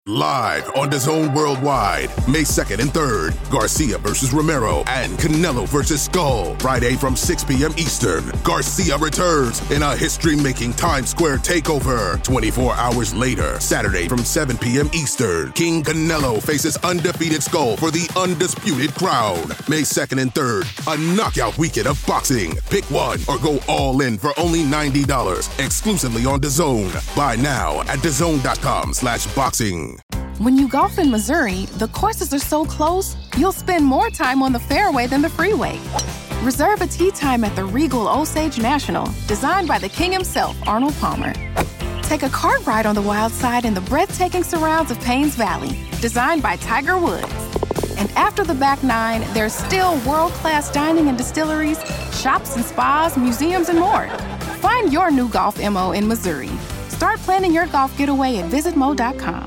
Live on DAZN Worldwide, May 2nd and 3rd, Garcia versus Romero and Canelo versus Skull. Friday from 6 p.m. Eastern, Garcia returns in a history-making Times Square takeover. 24 hours later, Saturday from 7 p.m. Eastern, King Canelo faces undefeated Skull for the undisputed crown. May 2nd and 3rd, a knockout weekend of boxing. Pick one or go all in for only $90, exclusively on DAZN. Buy now at DAZN.com/boxing. When you golf in Missouri, the courses are so close, you'll spend more time on the fairway than the freeway. Reserve a tee time at the Regal Osage National, designed by the king himself, Arnold Palmer. Take a cart ride on the wild side in the breathtaking surrounds of Paynes Valley, designed by Tiger Woods. And after the back nine, there's still world-class dining and distilleries, shops and spas, museums, and more. Find your new golf MO in Missouri. Start planning your golf getaway at visitmo.com.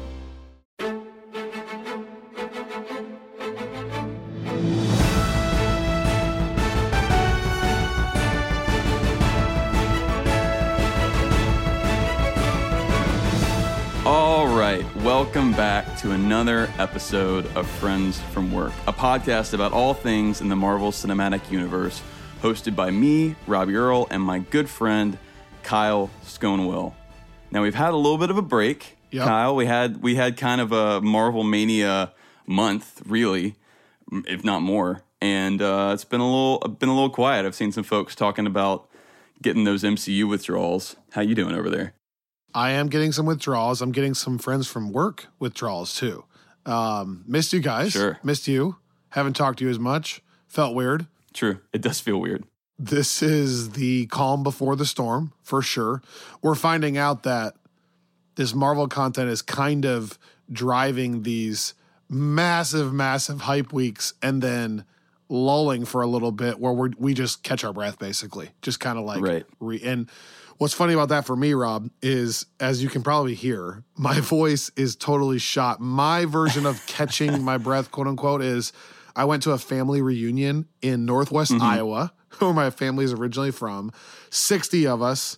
All right, welcome back to another episode of Friends from Work, a podcast about all things in the Marvel Cinematic Universe, hosted by me, Robbie Earl, and my good friend, Kyle Sconewell. Now, we've had a little bit of a break, Kyle. We had kind of a Marvel Mania month, really, if not more, and it's been a little quiet. I've seen some folks talking about getting those MCU withdrawals. How you doing over there? I am getting some withdrawals. I'm getting some friends from work withdrawals too. Missed you guys. Sure. Missed you. Haven't talked to you as much. Felt weird. True. It does feel weird. This is the calm before the storm, for sure. We're finding out that this Marvel content is kind of driving these massive, massive hype weeks and then lulling for a little bit where we just catch our breath, basically. Just kind of like... Right. And what's funny about that for me, Rob, is, as you can probably hear, my voice is totally shot. My version of catching my breath, quote unquote, is I went to a family reunion in Northwest Iowa, where my family is originally from, 60 of us,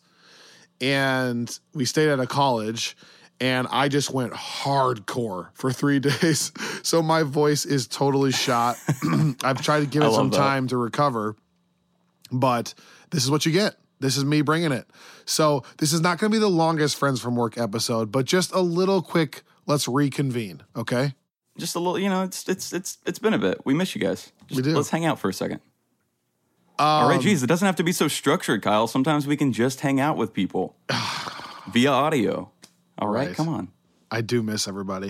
and we stayed at a college, and I just went hardcore for 3 days. So my voice is totally shot. I've tried to give it some time to recover, but this is what you get. This is me bringing it. So this is not going to be the longest Friends from Work episode, but just a little quick, let's reconvene, okay? Just a little, it's been a bit. We miss you guys. We do. Let's hang out for a second. All right, geez, it doesn't have to be so structured, Kyle. Sometimes we can just hang out with people via audio. All right, come on. I do miss everybody.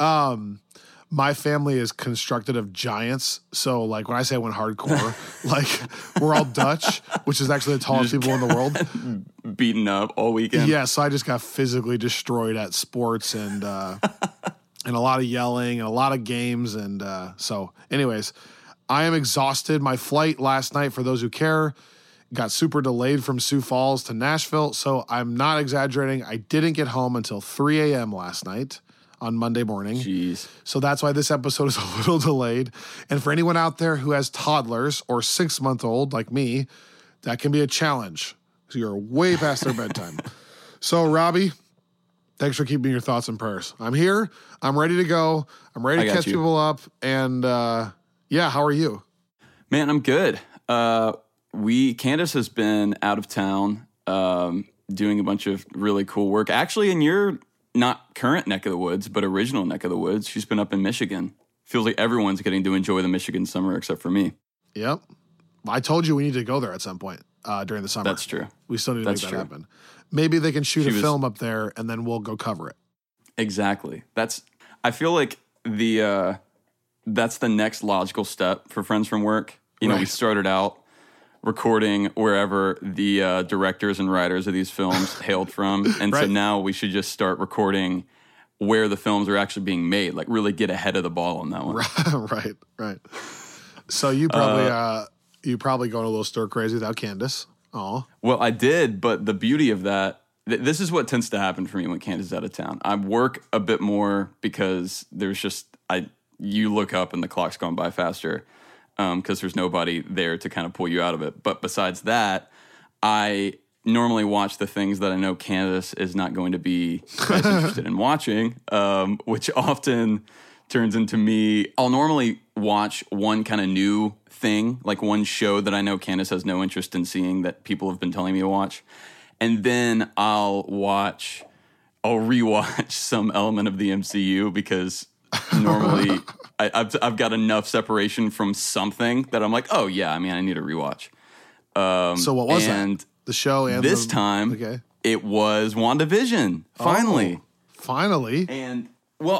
My family is constructed of giants. So, like, when I say I went hardcore, like, we're all Dutch, which is actually the tallest people in the world. Beaten up all weekend. Yeah, so I just got physically destroyed at sports and and a lot of yelling and a lot of games. And so, anyways, I am exhausted. My flight last night, for those who care, got super delayed from Sioux Falls to Nashville. So I'm not exaggerating. I didn't get home until 3 a.m. last night on Monday morning. Jeez. So that's why this episode is a little delayed. And for anyone out there who has toddlers or 6-month-old like me, that can be a challenge. So you're way past their bedtime. So Robbie, thanks for keeping your thoughts and prayers. I'm here. I'm ready to go. I'm ready to catch people up. And yeah, how are you? Man, I'm good. Candace has been out of town doing a bunch of really cool work. Actually, in your not current neck of the woods, but original neck of the woods. She's been up in Michigan. Feels like everyone's getting to enjoy the Michigan summer except for me. Yep. I told you we need to go there at some point during the summer. That's true. We still need to make that happen. Maybe they can shoot a film up there and then we'll go cover it. Exactly. I feel like that's the next logical step for Friends from Work. You know, we started out recording wherever the directors and writers of these films hailed from. And so now we should just start recording where the films are actually being made, like really get ahead of the ball on that one. Right. So you probably going a little stir crazy without Candace. Oh. Well, I did, but the beauty of that, this is what tends to happen for me when Candace is out of town. I work a bit more because there's just, you look up and the clock's gone by faster. Because there's nobody there to kind of pull you out of it. But besides that, I normally watch the things that I know Candace is not going to be as interested in watching, which often turns into me. I'll normally watch one kind of new thing, like one show that I know Candace has no interest in seeing that people have been telling me to watch. And then I'll rewatch some element of the MCU because normally I've got enough separation from something that I'm like, oh yeah, I mean, I need to rewatch. So what was that? The show and this time it was WandaVision. Finally. And well,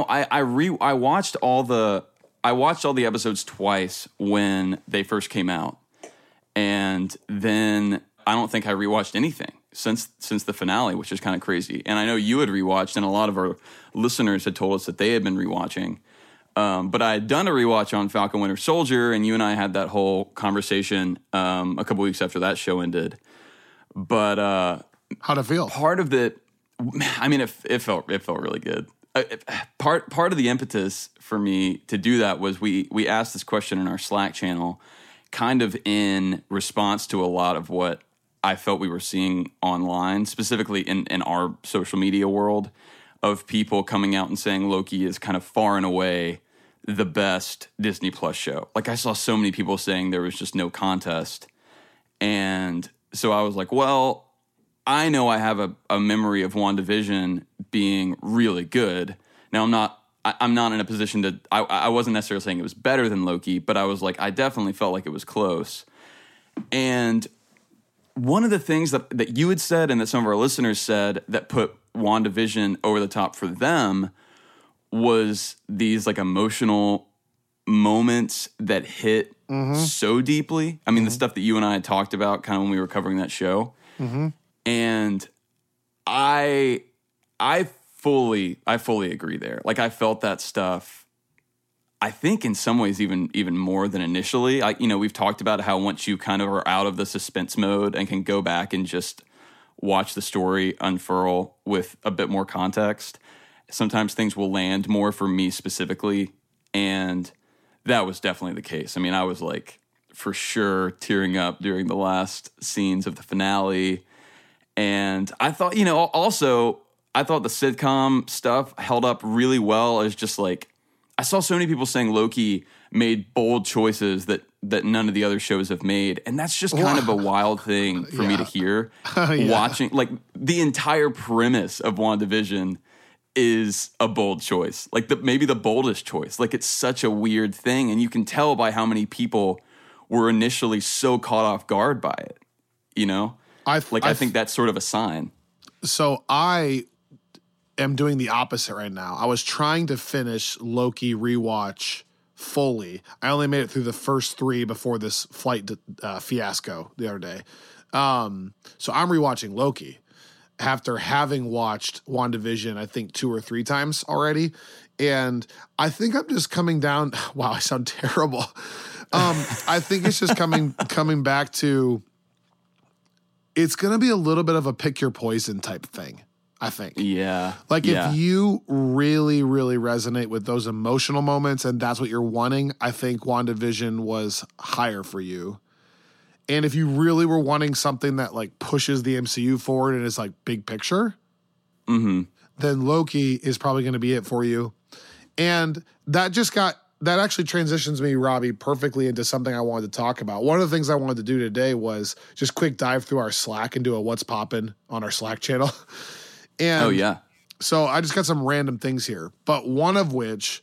I watched all the episodes twice when they first came out, and then I don't think I rewatched anything since the finale, which is kind of crazy. And I know you had rewatched, and a lot of our listeners had told us that they had been rewatching. But I had done a rewatch on Falcon Winter Soldier, and you and I had that whole conversation a couple weeks after that show ended. But how'd it feel? Part of it, I mean, it felt really good. Part of the impetus for me to do that was we asked this question in our Slack channel, kind of in response to a lot of what I felt we were seeing online, specifically in our social media world, of people coming out and saying Loki is kind of far and away the best Disney Plus show. Like, I saw so many people saying there was just no contest. And so I was like, well, I know I have a memory of WandaVision being really good. Now, I'm not in a position to, I wasn't necessarily saying it was better than Loki, but I was like, I definitely felt like it was close. And one of the things that you had said and that some of our listeners said that put WandaVision over the top for them was these like emotional moments that hit so deeply. I mean, the stuff that you and I had talked about kind of when we were covering that show. And I fully agree there. Like, I felt that stuff, I think in some ways even more than initially. We've talked about how once you kind of are out of the suspense mode and can go back and just watch the story unfurl with a bit more context, sometimes things will land more for me specifically. And that was definitely the case. I mean, I was like, for sure, tearing up during the last scenes of the finale. And I thought, also, I thought the sitcom stuff held up really well as just like, I saw so many people saying Loki made bold choices that none of the other shows have made. And that's just kind of a wild thing for me to hear. Watching, like, the entire premise of WandaVision is a bold choice. Like, maybe the boldest choice. Like, it's such a weird thing. And you can tell by how many people were initially so caught off guard by it, I think that's sort of a sign. So I am doing the opposite right now. I was trying to finish Loki rewatch fully. I only made it through the first 3 before this flight fiasco the other day. So I'm rewatching Loki after having watched WandaVision, I think 2 or 3 times already. And I think I'm just coming down. Wow, I sound terrible. I think it's just coming back to, it's going to be a little bit of a pick your poison type thing, I think. Yeah. Like, if you really, really resonate with those emotional moments and that's what you're wanting, I think WandaVision was higher for you. And if you really were wanting something that like pushes the MCU forward and is like big picture, then Loki is probably going to be it for you. And that actually transitions me, Robbie, perfectly into something I wanted to talk about. One of the things I wanted to do today was just quick dive through our Slack and do a what's poppin' on our Slack channel. And so I just got some random things here, but one of which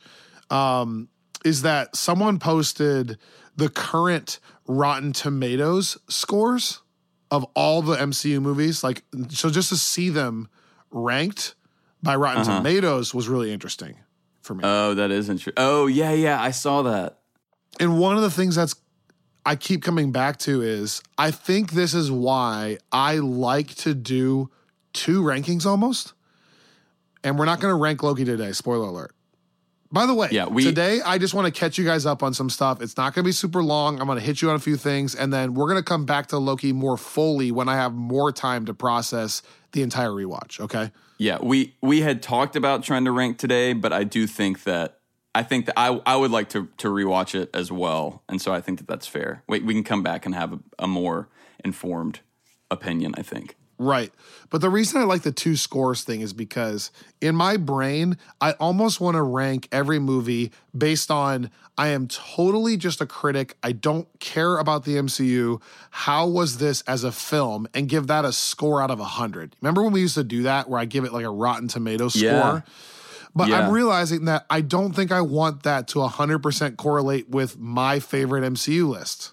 is that someone posted the current Rotten Tomatoes scores of all the MCU movies. Like, so just to see them ranked by Rotten Tomatoes was really interesting for me. Oh, that is interesting. Oh, yeah, I saw that. And one of the things I keep coming back to is, I think this is why I like to do 2 rankings almost. And we're not going to rank Loki today, spoiler alert. By the way, today I just want to catch you guys up on some stuff. It's not going to be super long. I'm going to hit you on a few things, and then we're going to come back to Loki more fully when I have more time to process the entire rewatch, okay? Yeah, we had talked about trying to rank today, but I do think that I would like to rewatch it as well, and so I think that that's fair. We can come back and have a more informed opinion, I think. Right. But the reason I like the 2 scores thing is because in my brain, I almost want to rank every movie based on I am totally just a critic. I don't care about the MCU. How was this as a film? And give that a score out of 100. Remember when we used to do that where I give it like a Rotten Tomatoes score? But I'm realizing that I don't think I want that to 100% correlate with my favorite MCU list.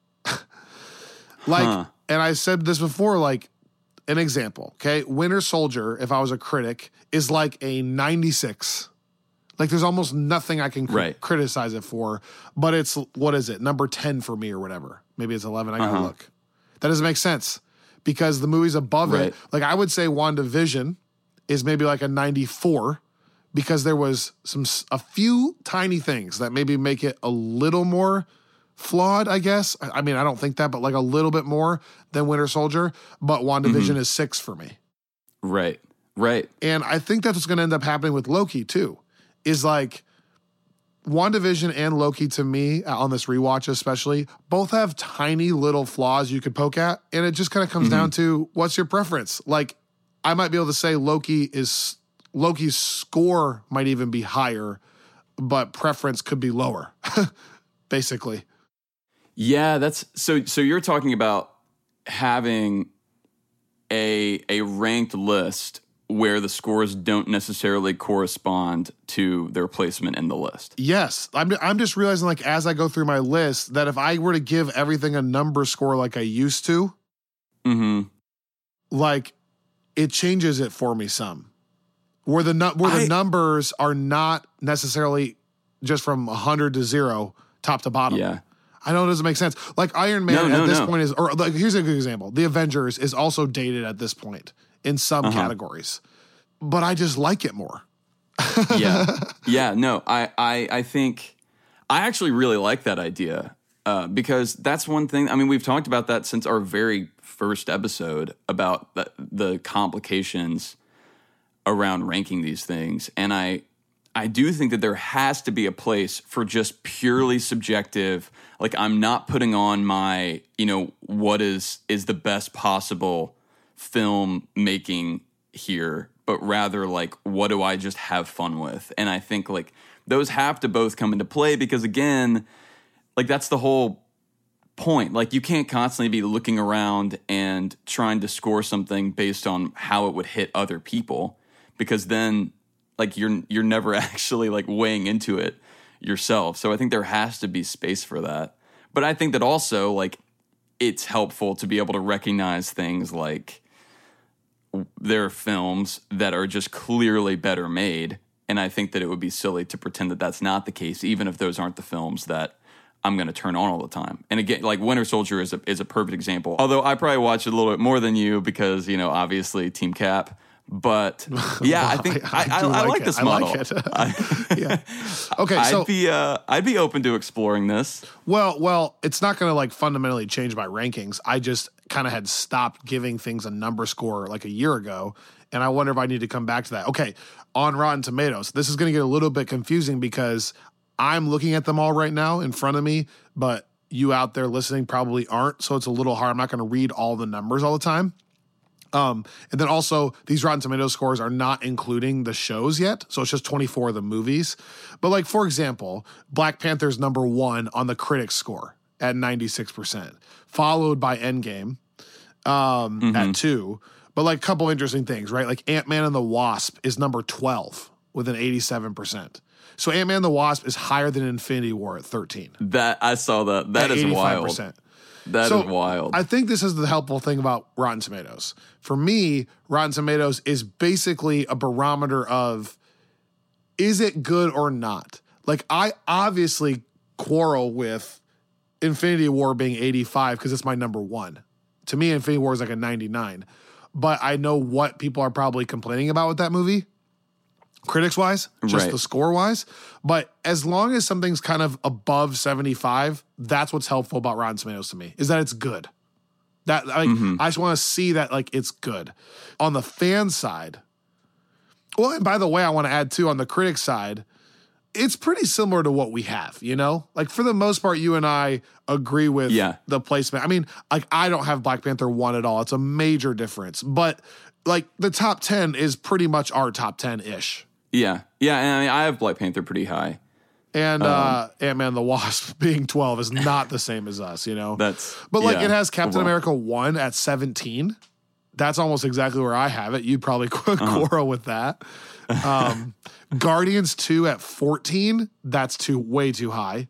And I said this before, like, an example, okay? Winter Soldier, if I was a critic, is like a 96. Like, there's almost nothing I can criticize it for, but it's, what is it, number 10 for me or whatever. Maybe it's 11, I gotta look. That doesn't make sense because the movies above it, like I would say WandaVision is maybe like a 94 because there was a few tiny things that maybe make it a little more flawed, I guess. I mean, I don't think that, but like a little bit more than Winter Soldier. But WandaVision is 6 for me. Right. And I think that's what's going to end up happening with Loki too, is like WandaVision and Loki to me, on this rewatch especially, both have tiny little flaws you could poke at. And it just kind of comes down to what's your preference? Like, I might be able to say Loki's score might even be higher, but preference could be lower, basically. Yeah, that's so you're talking about having a ranked list where the scores don't necessarily correspond to their placement in the list. Yes. I'm just realizing, like, as I go through my list, that if I were to give everything a number score like I used to, like, it changes it for me some. Where the numbers are not necessarily just from 100 to 0, top to bottom. Yeah. I know it doesn't make sense. Like Iron Man at this point is, or like, here's a good example. The Avengers is also dated at this point in some categories, but I just like it more. Yeah. No, I think I actually really like that idea because that's one thing. I mean, we've talked about that since our very first episode about the complications around ranking these things. And I do think that there has to be a place for just purely subjective, like I'm not putting on my, what is the best possible film making here, but rather like, what do I just have fun with? And I think like those have to both come into play because again, like that's the whole point. Like you can't constantly be looking around and trying to score something based on how it would hit other people because then like you're never actually like weighing into it yourself. So I think there has to be space for that. But I think that also like it's helpful to be able to recognize things like there are films that are just clearly better made. And I think that it would be silly to pretend that that's not the case, even if those aren't the films that I'm going to turn on all the time. And again, like Winter Soldier is a perfect example. Although I probably watch it a little bit more than you because, obviously Team Cap. But yeah, I think I like this model. I like it. Yeah. Okay, so I'd be open to exploring this. Well, it's not going to like fundamentally change my rankings. I just kind of had stopped giving things a number score like a year ago, and I wonder if I need to come back to that. Okay, on Rotten Tomatoes, this is going to get a little bit confusing because I'm looking at them all right now in front of me, but you out there listening probably aren't, so it's a little hard. I'm not going to read all the numbers all the time. And then also these Rotten Tomatoes scores are not including the shows yet. So it's just 24 of the movies. But like, for example, Black Panther's number 1 on the critics score at 96%, followed by Endgame at 2. But like a couple interesting things, right? Like Ant-Man and the Wasp is number 12 with an 87%. So Ant-Man and the Wasp is higher than Infinity War at 13. That I saw that. That is 85%. Wild. That is wild. I think this is the helpful thing about Rotten Tomatoes. For me, Rotten Tomatoes is basically a barometer of, is it good or not? Like, I obviously quarrel with Infinity War being 85 because it's my number 1. To me, Infinity War is like a 99. But I know what people are probably complaining about with that movie, critics-wise, just the score-wise. But as long as something's kind of above 75, that's what's helpful about Rotten Tomatoes to me, is that it's good. That like I just want to see that like it's good. On the fan side, well, and by the way, I want to add too, on the critic side, it's pretty similar to what we have, you know? Like, for the most part, you and I agree with the placement. I mean, like, I don't have Black Panther 1 at all. It's a major difference. But, like, the top 10 is pretty much our top 10-ish. Yeah. Yeah, and I mean, I have Black Panther pretty high. And Ant-Man and the Wasp being 12 is not the same as us, you know? But, like, it has Captain America 1 at 17. That's almost exactly where I have it. You'd probably quarrel with that. Guardians 2 at 14. That's way too high.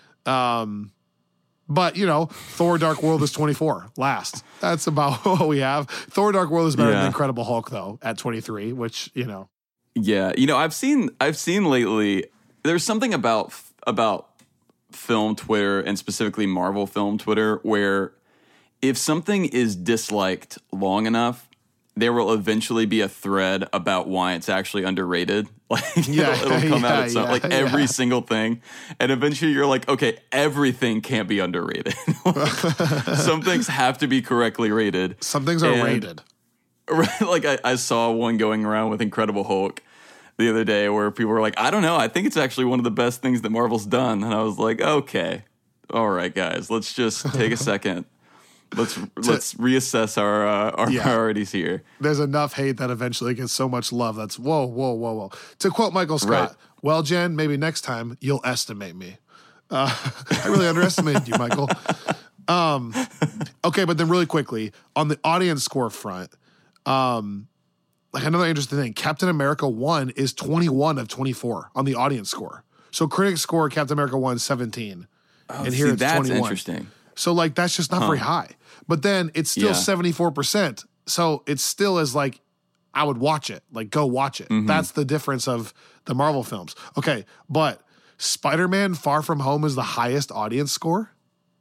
But, you know, Thor Dark World is 24. Last. That's about what we have. Thor Dark World is better than Incredible Hulk, though, at 23, which, you know. Yeah. You know, I've seen lately, there's something about film Twitter, and specifically Marvel film Twitter, where if something is disliked long enough, there will eventually be a thread about why it's actually underrated. Like, it'll come out at every single thing. And eventually you're like, okay, everything can't be underrated. Some things have to be correctly rated. Some things are rated. Like I saw one going around with Incredible Hulk the other day where people were like, I don't know, I think it's actually one of the best things that Marvel's done. And I was like, okay, all right, guys, let's just take a second. Let's reassess our priorities here. There's enough hate that eventually gets so much love. That's whoa. To quote Michael Scott, well, Jen, maybe next time you'll estimate me. I really underestimated you, Michael. Okay, but then really quickly, on the audience score front, like another interesting thing, Captain America 1 is 21 of 24 on the audience score. So critics score Captain America 1 17. And here it's 21. That's interesting. So, like, that's just not very high. But then it's still 74%. So it still is like, I would watch it. Like, go watch it. Mm-hmm. That's the difference of the Marvel films. Okay, but Spider-Man Far From Home is the highest audience score.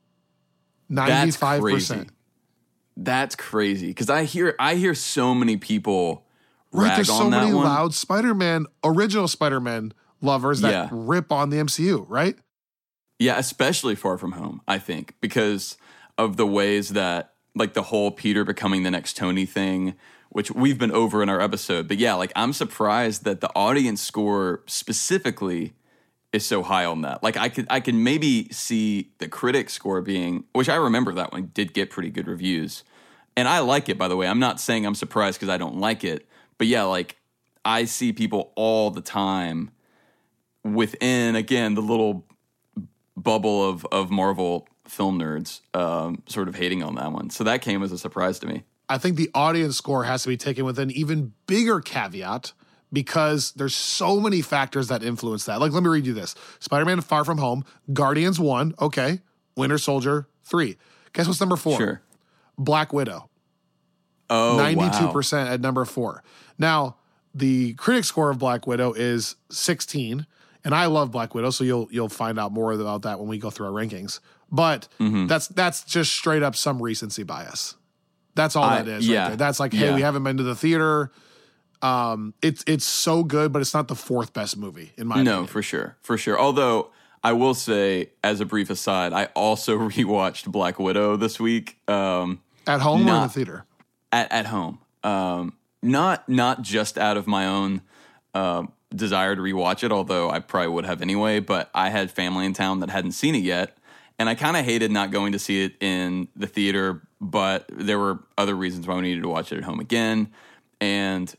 95%. That's crazy. Because I hear so many people rag there's so on that many one. Loud original Spider-Man lovers that rip on the MCU, right? Yeah, especially Far From Home, I think, because of the ways that, like, the whole Peter becoming the next Tony thing, which we've been over in our episode. But yeah, like, I'm surprised that the audience score specifically is so high on that. Like, I can maybe see the critic score being, which I remember that one did get pretty good reviews. And I like it, by the way. I'm not saying I'm surprised because I don't like it. But yeah, like, I see people all the time within, again, the little bubble of Marvel film nerds sort of hating on that one. So that came as a surprise to me. I think the audience score has to be taken with an even bigger caveat because there's so many factors that influence that. Like, let me read you this. Spider-Man Far From Home, Guardians 1, okay, Winter Soldier 3. Guess what's number 4? Sure. Black Widow. Oh, 92% at number 4. Now, the critic score of Black Widow is 16. And I love Black Widow, so you'll find out more about that when we go through our rankings. But that's just straight up some recency bias. That's all that is. Right there. That's like, hey, we haven't been to the theater. It's so good, but it's not the 4th best movie in my opinion. No, for sure. Although I will say, as a brief aside, I also rewatched Black Widow this week. At home or in the theater? At home. Not just out of my own desire to rewatch it, although I probably would have anyway, but I had family in town that hadn't seen it yet, and I kind of hated not going to see it in the theater, but there were other reasons why we needed to watch it at home again. And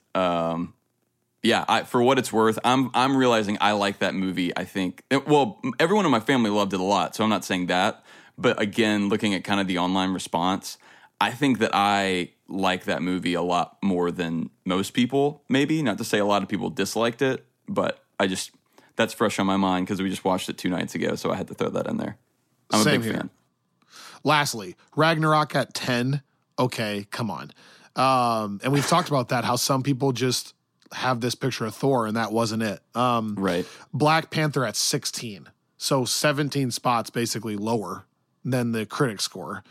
for what it's worth, I'm realizing I like that movie. I think, well, everyone in my family loved it a lot, so I'm not saying that, but again, looking at kind of the online response, I think that I like that movie a lot more than most people, maybe. Not to say a lot of people disliked it, but that's fresh on my mind because we just watched it 2 nights ago, so I had to throw that in there. I'm a big fan. Lastly, Ragnarok at 10. Okay, come on. And we've talked about that, how some people just have this picture of Thor, and that wasn't it. Right. Black Panther at 16. So 17 spots basically lower than the critic score.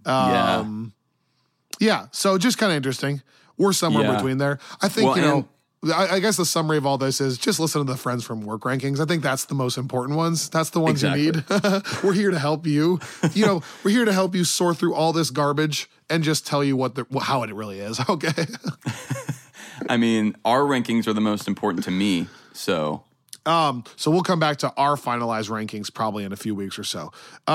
Yeah, so just kind of interesting. We're somewhere between there. I think, I guess the summary of all this is just listen to the Friends from Work rankings. I think that's the most important ones. That's the ones you need. We're here to help you. We're here to help you sort through all this garbage and just tell you how it really is, okay? I mean, our rankings are the most important to me, so... So we'll come back to our finalized rankings probably in a few weeks or so.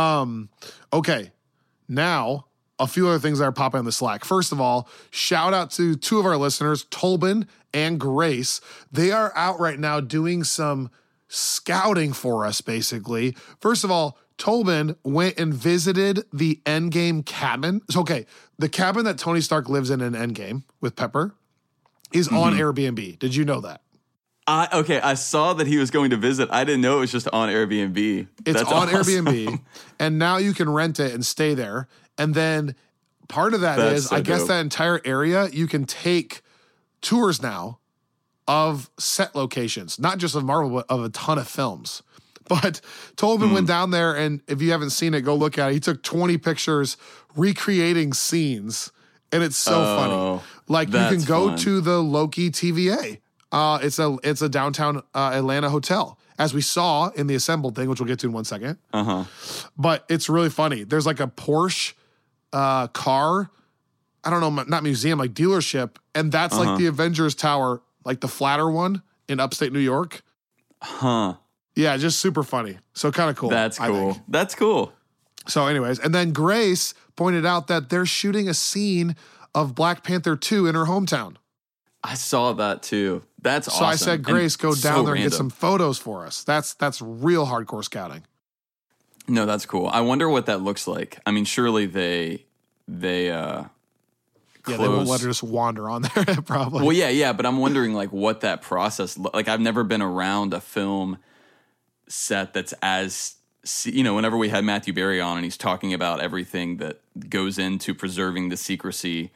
Okay, now a few other things that are popping in the Slack. First of all, shout out to two of our listeners, Tolbin and Grace. They are out right now doing some scouting for us, basically. First of all, Tolbin went and visited the Endgame cabin. So, okay, the cabin that Tony Stark lives in Endgame with Pepper is on Airbnb. Did you know that? Okay, I saw that he was going to visit. I didn't know it was just on Airbnb. It's That's on awesome. Airbnb, and now you can rent it and stay there. And then part of that That's is, so I guess dope. that entire area, you can take tours now of set locations, not just of Marvel, but of a ton of films. But Tolbin went down there, and if you haven't seen it, go look at it. He took 20 pictures recreating scenes, and it's so funny. Like, you can that's go fun. to the Loki TVA. It's a downtown Atlanta hotel, as we saw in the assembled thing, which we'll get to in 1 second. But it's really funny. There's like a Porsche car, I don't know, not museum, like dealership, and that's like the Avengers Tower, like the flatter one in upstate New York. Yeah, just super funny. So kind of cool. That's I cool. think. That's cool. So anyways, and then Grace pointed out that they're shooting a scene of Black Panther 2 in her hometown. I saw that too. That's awesome. So I said, Grace, And go so down there and get random. some photos for us. That's real hardcore scouting. No, that's cool. I wonder what that looks like. I mean, surely they Yeah, they won't let her just wander on there, probably. Well, yeah, but I'm wondering like what that process like. I've never been around a film set that's as whenever we had Matthew Berry on and he's talking about everything that goes into preserving the secrecy.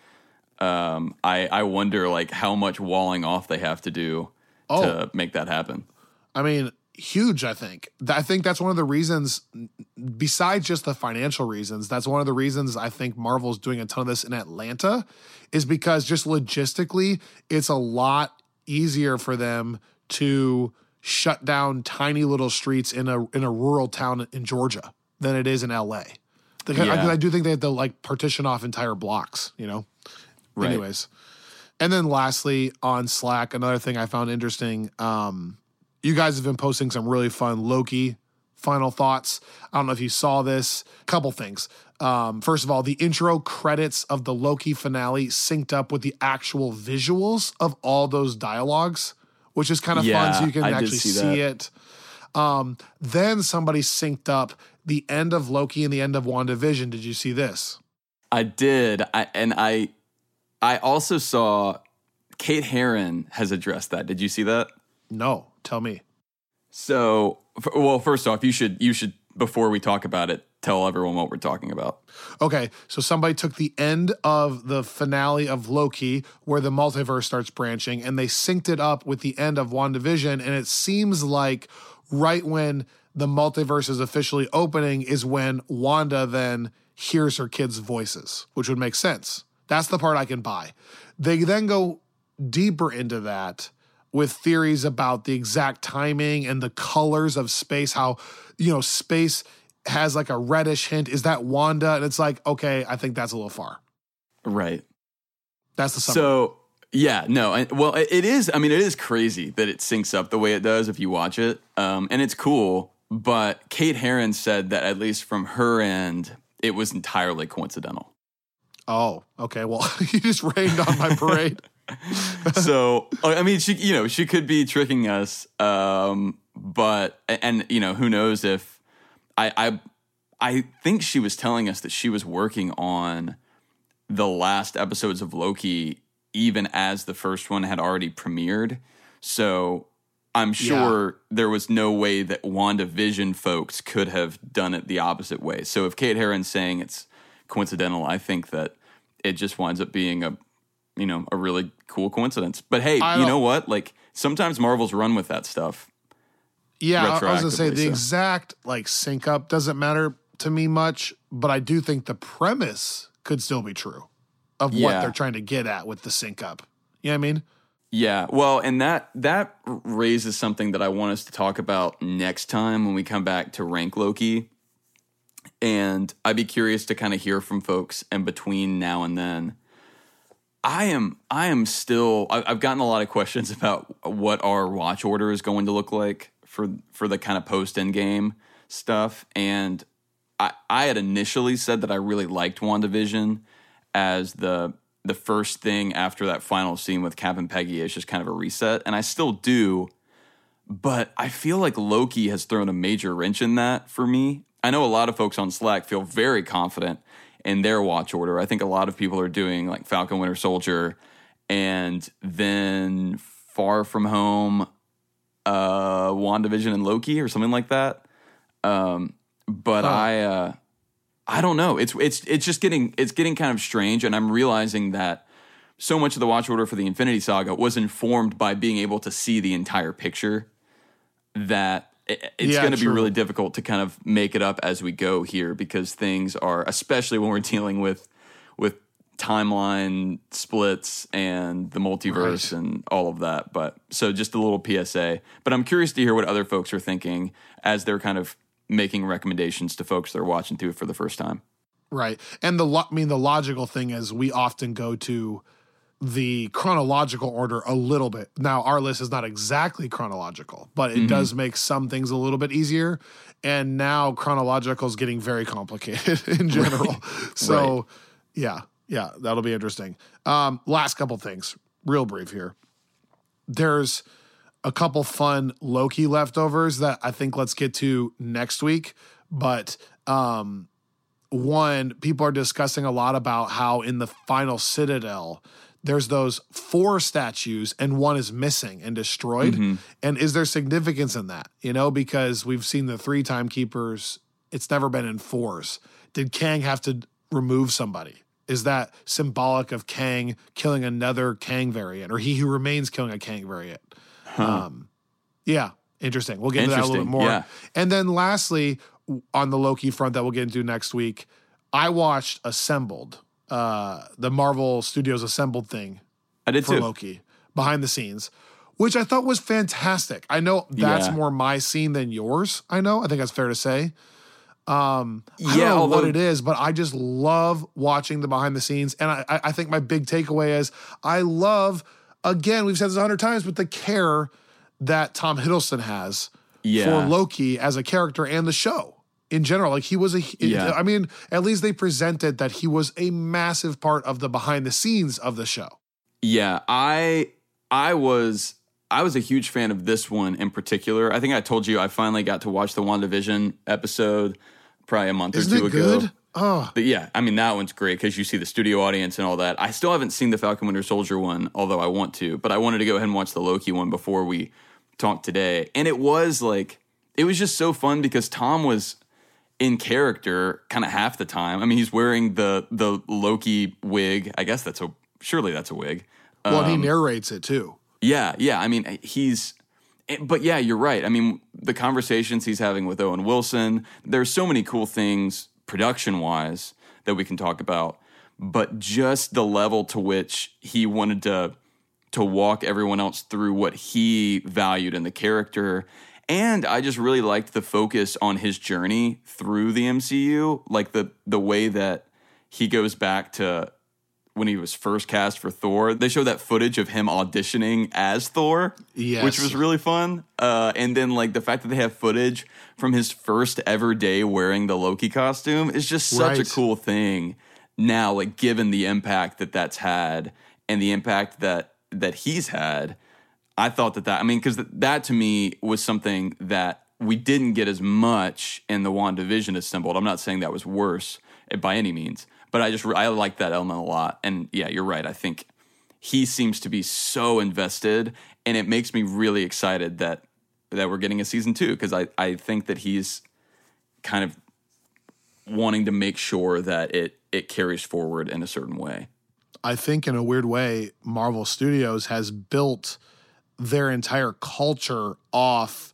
I wonder like how much walling off they have to do to make that happen. I mean, huge, I think. I think that's one of the reasons, besides just the financial reasons, that's one of the reasons I think Marvel's doing a ton of this in Atlanta, is because just logistically, it's a lot easier for them to shut down tiny little streets in a rural town in Georgia than it is in LA. I do think they have to like partition off entire blocks, Right. Anyways. And then lastly, on Slack, another thing I found interesting, you guys have been posting some really fun Loki final thoughts. I don't know if you saw this. Couple things. First of all, the intro credits of the Loki finale synced up with the actual visuals of all those dialogues, which is kind of fun, so you can I did actually see it. Then somebody synced up the end of Loki and the end of WandaVision. Did you see this? I did. I also saw Kate Herron has addressed that. Did you see that? No. Tell me. So, well, first off, you should before we talk about it, tell everyone what we're talking about. Okay, so somebody took the end of the finale of Loki where the multiverse starts branching and they synced it up with the end of WandaVision, and it seems like right when the multiverse is officially opening is when Wanda then hears her kids' voices, which would make sense. That's the part I can buy. They then go deeper into that with theories about the exact timing and the colors of space, how, space has like a reddish hint. Is that Wanda? And it's like, okay, I think that's a little far. Right. That's the summary. So, yeah, no. Well, it is. I mean, it is crazy that it syncs up the way it does if you watch it. And it's cool. But Kate Herron said that at least from her end, it was entirely coincidental. Oh, okay. Well, you just rained on my parade. So, I mean, she could be tricking us. But who knows if I think she was telling us that she was working on the last episodes of Loki even as the first one had already premiered. So I'm sure there was no way that WandaVision folks could have done it the opposite way. So if Kate Herron's saying it's coincidental, I think that it just winds up being a really cool coincidence. But hey, you know what? Like sometimes Marvel's run with that stuff. Yeah, I was gonna say the so. exact sync up doesn't matter to me much, but I do think the premise could still be true of what they're trying to get at with the sync up. You know what I mean? Yeah, well, and that raises something that I want us to talk about next time when we come back to rank Loki. And I'd be curious to kind of hear from folks. And between now and then, I am still. I've gotten a lot of questions about what our watch order is going to look like for the kind of post-end game stuff. And I had initially said that I really liked WandaVision as the first thing after that final scene with Cap and Peggy is just kind of a reset. And I still do, but I feel like Loki has thrown a major wrench in that for me. I know a lot of folks on Slack feel very confident in their watch order. I think a lot of people are doing like Falcon Winter Soldier and then Far From Home, WandaVision and Loki or something like that. But I don't know. It's just getting kind of strange, and I'm realizing that so much of the watch order for the Infinity Saga was informed by being able to see the entire picture, that it's going to be really difficult to kind of make it up as we go here, because things are, especially when we're dealing with timeline splits and the multiverse and all of that. But so just a little PSA. But I'm curious to hear what other folks are thinking as they're kind of making recommendations to folks that are watching through it for the first time. Right. And the logical thing is we often go to the chronological order a little bit. Now, our list is not exactly chronological, but it does make some things a little bit easier. And now chronological is getting very complicated in general. So, yeah, that'll be interesting. Last couple things, real brief here. There's a couple fun Loki leftovers that I think let's get to next week. But one, people are discussing a lot about how in the final Citadel, there's those 4 statues and one is missing and destroyed. And is there significance in that? You know, because we've seen the 3 timekeepers, it's never been in 4s. Did Kang have to remove somebody? Is that symbolic of Kang killing another Kang variant, or He Who Remains killing a Kang variant? Yeah, interesting. We'll get into that a little bit more. Yeah. And then lastly, on the Loki front that we'll get into next week, I watched Assembled, the Marvel Studios Assembled thing. I did for too. Loki, behind the scenes, which I thought was fantastic. I know that's more my scene than yours. I think that's fair to say. I don't know what it is, but I just love watching the behind the scenes. And I think my big takeaway is I love, again, we've said this 100 times, but the care that Tom Hiddleston has for Loki as a character and the show in general. Like he was I mean, at least they presented that he was a massive part of the behind the scenes of the show. Yeah, I was a huge fan of this one in particular. I think I told you I finally got to watch the WandaVision episode probably a month or two ago. Good? Oh. But yeah, I mean, that one's great because you see the studio audience and all that. I still haven't seen the Falcon Winter Soldier one, although I want to. But I wanted to go ahead and watch the Loki one before we talked today. And it was just so fun because Tom was in character kind of half the time. I mean, he's wearing the Loki wig. I guess surely that's a wig. Well, he narrates it too. Yeah. I mean, but yeah, you're right. I mean, the conversations he's having with Owen Wilson, there's so many cool things production-wise that we can talk about, but just the level to which he wanted to walk everyone else through what he valued in the character. And I just really liked the focus on his journey through the MCU, like the way that he goes back to when he was first cast for Thor. They show that footage of him auditioning as Thor, which was really fun. And then like the fact that they have footage from his first ever day wearing the Loki costume is just such a cool thing now, like given the impact that that's had and the impact that he's had. I thought because that to me was something that we didn't get as much in the WandaVision Assembled. I'm not saying that was worse by any means, but I like that element a lot. And yeah, you're right. I think he seems to be so invested, and it makes me really excited that we're getting a season 2, because I think that he's kind of wanting to make sure that it carries forward in a certain way. I think in a weird way, Marvel Studios has built their entire culture off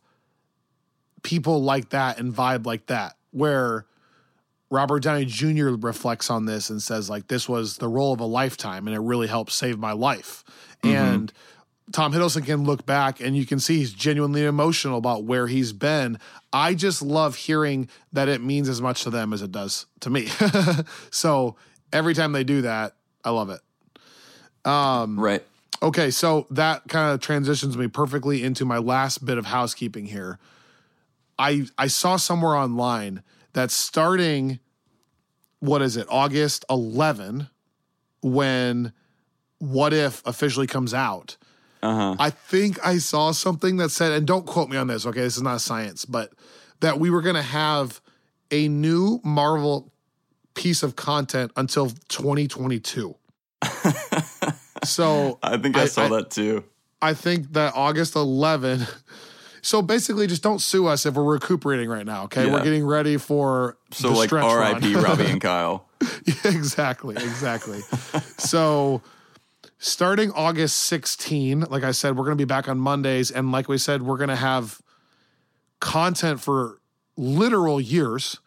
people like that and vibe like that, where Robert Downey Jr. reflects on this and says, like, this was the role of a lifetime and it really helped save my life. And Tom Hiddleston can look back and you can see he's genuinely emotional about where he's been. I just love hearing that it means as much to them as it does to me. So every time they do that, I love it. Right. Okay, so that kind of transitions me perfectly into my last bit of housekeeping here. I saw somewhere online that starting, what is it, August 11, when What If officially comes out, I think I saw something that said, and don't quote me on this, okay, this is not science, but that we were going to have a new Marvel piece of content until 2022. So I think I saw that too. I think that August 11. So basically, just don't sue us if we're recuperating right now, okay? Yeah. We're getting ready for So the like stretch R.I.P. run. Robbie and Kyle. Yeah, exactly. So starting August 16, like I said, we're going to be back on Mondays. And like we said, we're going to have content for literal years.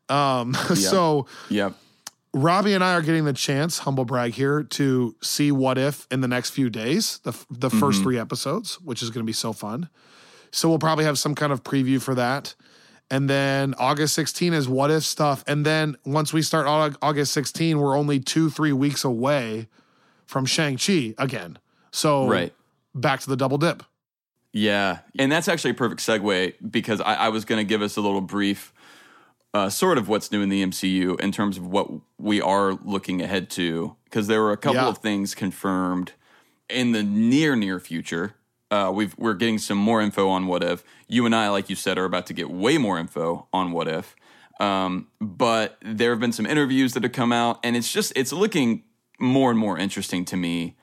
So Yep. Robbie and I are getting the chance, humble brag here, to see What If in the next few days, the first 3 episodes, which is going to be so fun. So we'll probably have some kind of preview for that. And then August 16 is What If stuff. And then once we start August 16, we're only 2-3 weeks away from Shang-Chi again. So back to the double dip. Yeah. And that's actually a perfect segue because I was going to give us a little brief sort of what's new in the MCU in terms of what we are looking ahead to, because there were a couple of things confirmed in the near future. We're getting some more info on What If. You and I, like you said, are about to get way more info on What If. But there have been some interviews that have come out, and it's looking more and more interesting to me,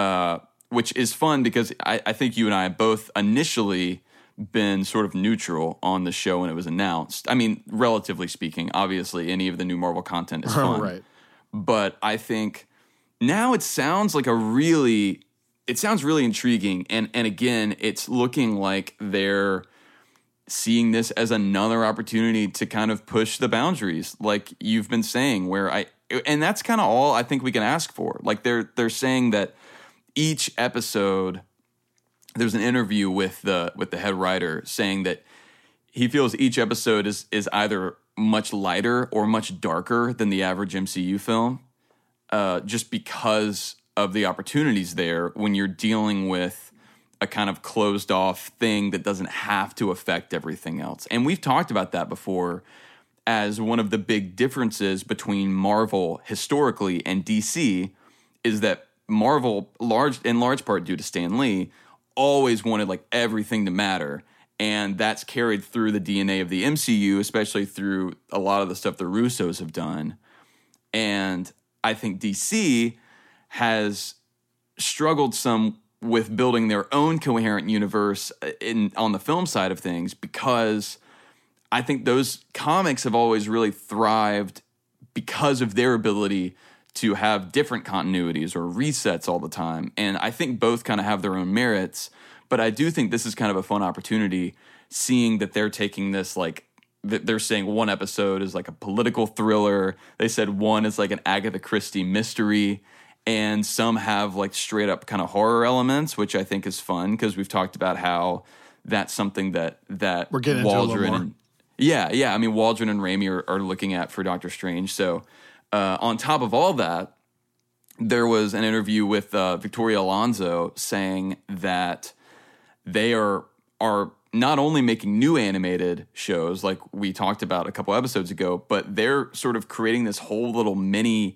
which is fun because I think you and I both initially been sort of neutral on the show when it was announced. I mean, relatively speaking, obviously any of the new Marvel content is fun. Right. But I think now it sounds really intriguing. And again, it's looking like they're seeing this as another opportunity to kind of push the boundaries, like you've been saying, and that's kind of all I think we can ask for. Like they're saying that each episode, there's an interview with the head writer saying that he feels each episode is either much lighter or much darker than the average MCU film, just because of the opportunities there when you're dealing with a kind of closed off thing that doesn't have to affect everything else. And we've talked about that before as one of the big differences between Marvel historically and DC is that Marvel, in large part due to Stan Lee, always wanted like everything to matter. And that's carried through the DNA of the MCU, especially through a lot of the stuff the Russos have done. And I think DC has struggled some with building their own coherent universe on the film side of things, because I think those comics have always really thrived because of their ability to have different continuities or resets all the time. And I think both kind of have their own merits, but I do think this is kind of a fun opportunity, seeing that they're taking this, like, they're saying one episode is like a political thriller. They said one is like an Agatha Christie mystery, and some have like straight up kind of horror elements, which I think is fun because we've talked about how that's something that we're getting Waldron into a little more. Yeah. I mean, Waldron and Raimi are looking at for Doctor Strange. So on top of all that, there was an interview with Victoria Alonso saying that they are not only making new animated shows like we talked about a couple episodes ago, but they're sort of creating this whole little mini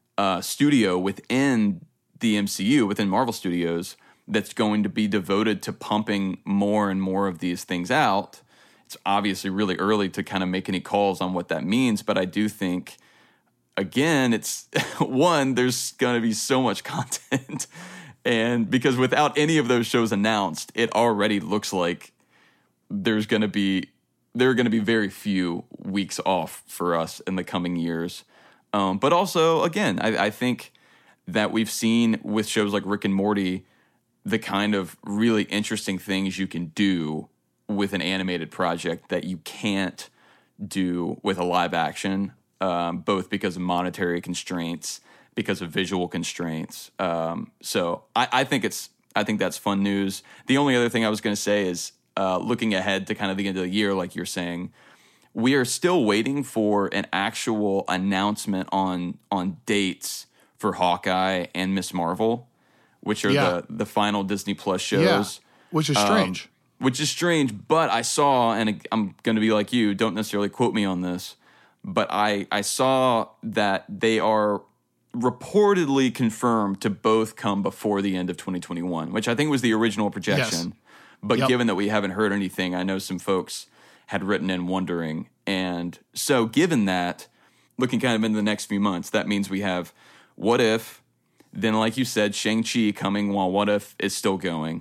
studio within the MCU, within Marvel Studios, that's going to be devoted to pumping more and more of these things out. It's obviously really early to kind of make any calls on what that means, but I do think, again, it's one, there's going to be so much content. And because without any of those shows announced, it already looks like there are going to be very few weeks off for us in the coming years. But also, again, I think that we've seen with shows like Rick and Morty the kind of really interesting things you can do with an animated project that you can't do with a live action, both because of monetary constraints, because of visual constraints. So I think that's fun news. The only other thing I was going to say is looking ahead to kind of the end of the year, like you're saying, we are still waiting for an actual announcement on dates for Hawkeye and Ms. Marvel, which are the final Disney Plus shows. Yeah, which is strange. which is strange. But I saw, and I'm going to be like you, don't necessarily quote me on this, but I saw that they are reportedly confirmed to both come before the end of 2021, which I think was the original projection. Yes. But given that we haven't heard anything, I know some folks had written in wondering. And so given that, looking kind of into the next few months, that means we have What If, then like you said, Shang-Chi coming while What If is still going.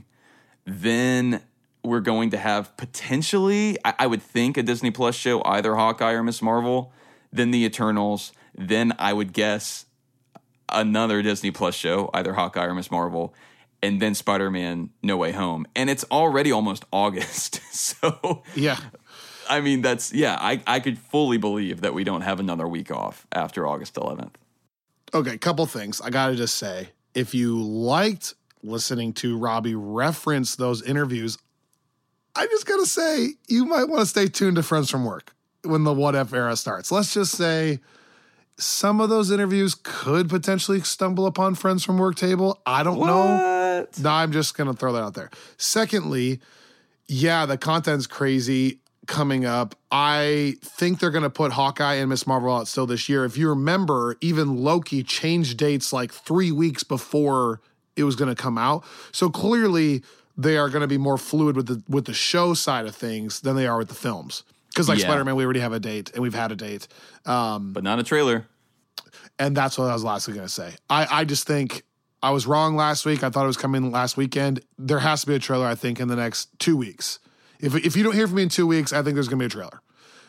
Then we're going to have potentially, I would think, a Disney Plus show, either Hawkeye or Ms. Marvel, then The Eternals, then I would guess another Disney Plus show, either Hawkeye or Ms. Marvel, and then Spider-Man No Way Home. And it's already almost August. So, Yeah. I mean, I could fully believe that we don't have another week off after August 11th. Okay, couple things. I got to just say, if you liked listening to Robbie reference those interviews, I just got to say, you might want to stay tuned to Friends from Work when the What If era starts. Let's just say some of those interviews could potentially stumble upon Friends from Work table. I don't know. No, I'm just going to throw that out there. Secondly, yeah, the content's crazy coming up. I think they're going to put Hawkeye and Ms. Marvel out still this year. If you remember, even Loki changed dates like 3 weeks before it was going to come out. So clearly they are going to be more fluid with the show side of things than they are with the films. Because like Spider-Man, we already have a date, and we've had a date. But not a trailer. And that's what I was lastly going to say. I just think I was wrong last week. I thought it was coming last weekend. There has to be a trailer, I think, in the next 2 weeks. If you don't hear from me in 2 weeks, I think there's going to be a trailer.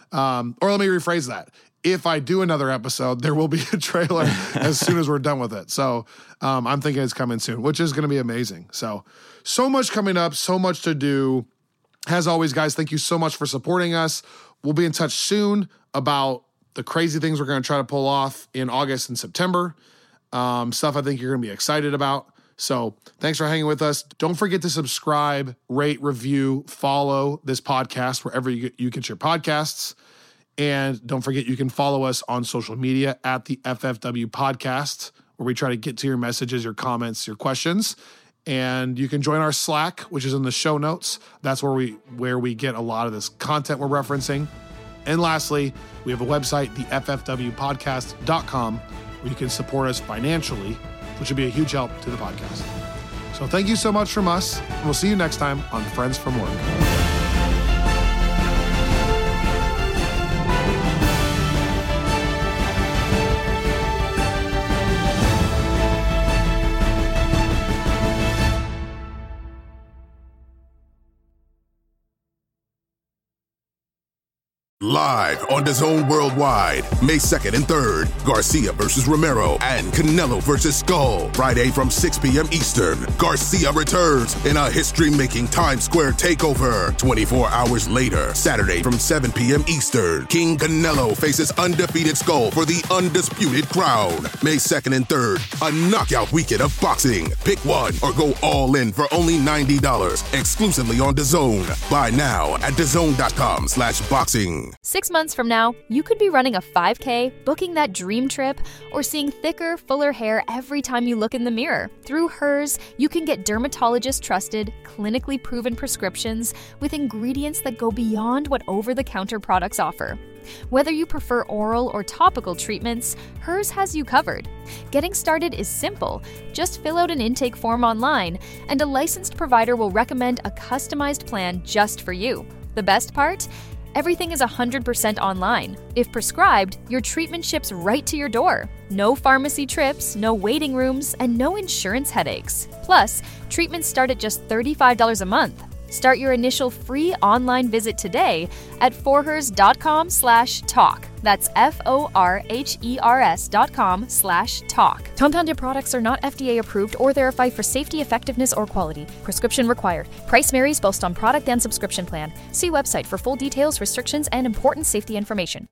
Or let me rephrase that. If I do another episode, there will be a trailer as soon as we're done with it. So I'm thinking it's coming soon, which is going to be amazing. So much coming up, so much to do. As always, guys, thank you so much for supporting us. We'll be in touch soon about the crazy things we're going to try to pull off in August and September. Stuff I think you're going to be excited about. So thanks for hanging with us. Don't forget to subscribe, rate, review, follow this podcast wherever you get your podcasts. And don't forget you can follow us on social media at the FFW Podcast, where we try to get to your messages, your comments, your questions. And you can join our Slack, which is in the show notes. That's where we get a lot of this content we're referencing. And lastly, we have a website, theffwpodcast.com, where you can support us financially, which would be a huge help to the podcast. So thank you so much from us. And we'll see you next time on Friends from Work. Live on DAZN Worldwide, May 2nd and 3rd, Garcia versus Romero and Canelo versus Skull. Friday from 6 p.m. Eastern, Garcia returns in a history-making Times Square takeover. 24 hours later, Saturday from 7 p.m. Eastern, King Canelo faces undefeated Skull for the undisputed crown. May 2nd and 3rd, a knockout weekend of boxing. Pick one or go all in for only $90, exclusively on DAZN. Buy now at DAZN.com/boxing. 6 months from now, you could be running a 5K, booking that dream trip, or seeing thicker, fuller hair every time you look in the mirror. Through Hers, you can get dermatologist-trusted, clinically proven prescriptions with ingredients that go beyond what over-the-counter products offer. Whether you prefer oral or topical treatments, Hers has you covered. Getting started is simple. Just fill out an intake form online, and a licensed provider will recommend a customized plan just for you. The best part? Everything is 100% online. If prescribed, your treatment ships right to your door. No pharmacy trips, no waiting rooms, and no insurance headaches. Plus, treatments start at just $35 a month. Start your initial free online visit today at forhers.com/talk. That's FORHERS.com/talk. Compounded products are not FDA approved or verified for safety, effectiveness, or quality. Prescription required. Price varies based on product and subscription plan. See website for full details, restrictions, and important safety information.